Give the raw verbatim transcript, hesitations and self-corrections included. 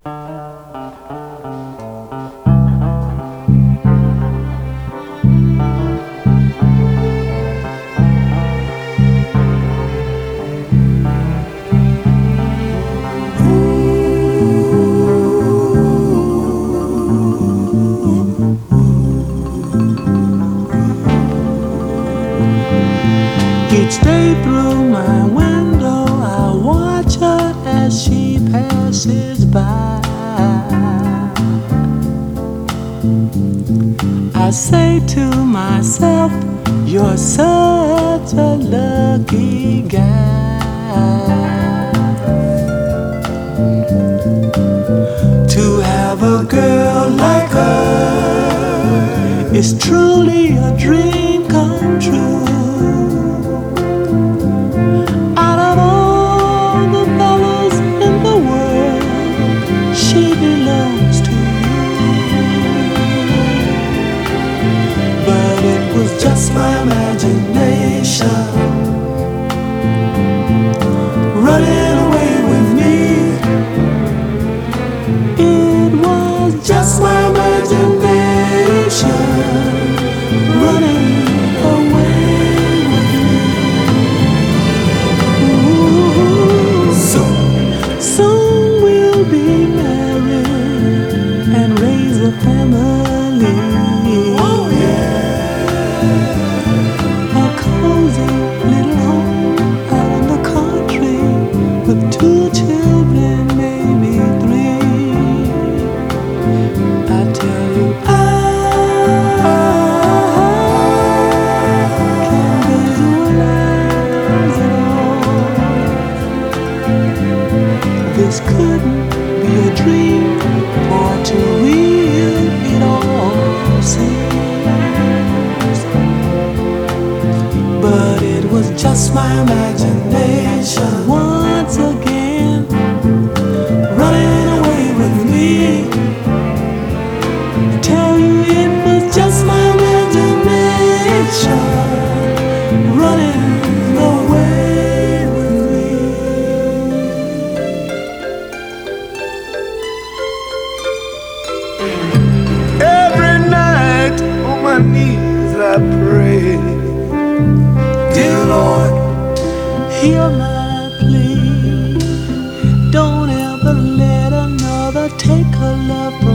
Each day through my window I watch her as she passes by. I say to myself, you're such a lucky guy to have a girl like her. It's truly a dream come true. Just my imagination running away with me. It was just my imagination running away with me. Ooh, soon, soon we'll be married and raise a family. Oh yeah. A cozy little home out in the country with two children, maybe three. I tell you, I can't visualize it all. This couldn't be a dream, for to real it all seems. But it was just my imagination once again running away with me. I tell you it was just my imagination running away with me. Every night on my knees I pray, dear Lord, hear my plea. Don't ever let another take her love.